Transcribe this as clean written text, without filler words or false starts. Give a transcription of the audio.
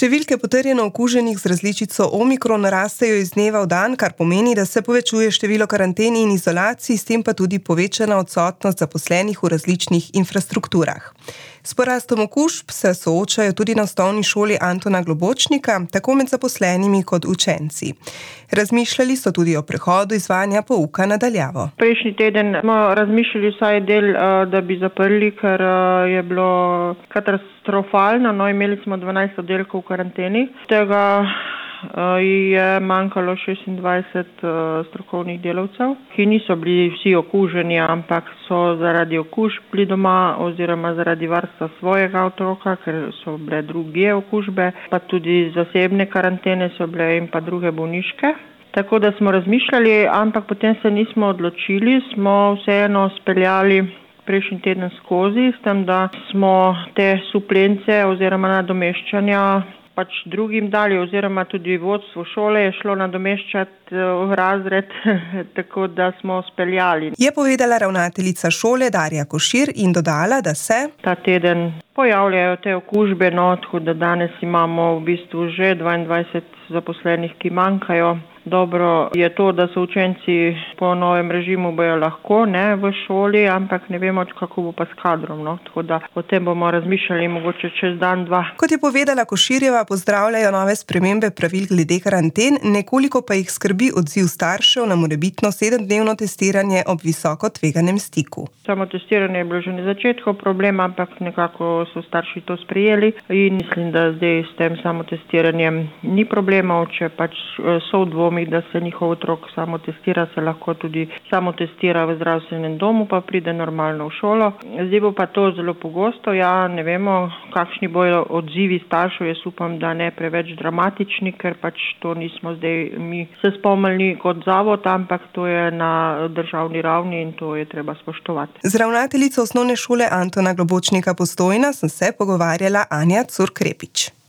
Številke potrjeno okuženih z različico Omikron rastejo iz dneva v dan, kar pomeni, da se povečuje število karanten in izolacij, s tem pa tudi povečana odsotnost zaposlenih v različnih infrastrukturah. S porastom okužb se soočajo tudi na osnovni šoli Antona Globočnika, tako med zaposlenimi kot učenci. Razmišljali so tudi o prehodu izvajanja pouka na daljavo. Prejšnji teden smo razmišljali vsaj del, da bi zaprli, ker je bilo katastrofalno. Imeli smo 12 oddelkov v karanteni. Tega je manjkalo 26 strokovnih delavcev, ki niso bili vsi okuženi, ampak so zaradi okužb bili doma oziroma zaradi varstva svojega otroka, ker so bile druge okužbe, pa tudi zasebne karantene so bile in pa druge bolniške. Tako da smo razmišljali, ampak potem se nismo odločili, smo vseeno speljali prejšnji teden skozi, s tem, da smo te suplence oziroma nadomeščanja drugim dali, oziroma tudi vodstvo šole je šlo nadomeščati razred, tako da smo speljali. Je povedala ravnateljica šole Darja Košir in dodala, da se ta teden pojavljajo te okužbe, tako da danes imamo v bistvu že 22 zaposlenih, ki manjkajo. Dobro je to, da so učenci po novem režimu bojo lahko v šoli, ampak ne vemo, kako bo pa s kadrom. Tako da o tem bomo razmišljali mogoče čez dan, dva. Kot je povedala Koširjeva, pozdravljajo nove spremembe pravil glede karanten, nekoliko pa jih skrbi odziv staršev na morebitno 7-dnevno testiranje ob visoko tveganem stiku. Samo testiranje je bilo že na začetku problem, ampak nekako so starši to sprejeli in mislim, da zdaj s tem samotestiranjem ni problemov, če so v dvomih, da se njihov otrok samotestira, se lahko tudi samotestira v zdravstvenem domu, pa pride normalno v šolo. Zdaj bo pa to zelo pogosto, ne vemo, kakšni bojo odzivi staršev, jaz upam, da ne preveč dramatični, ker to nismo zdaj mi se spomnili kot zavod, ampak to je na državni ravni in to je treba spoštovati. Z ravnateljico osnovne šole Antona Globočnika Postojna sem se pogovarjala Anja Curk Repič.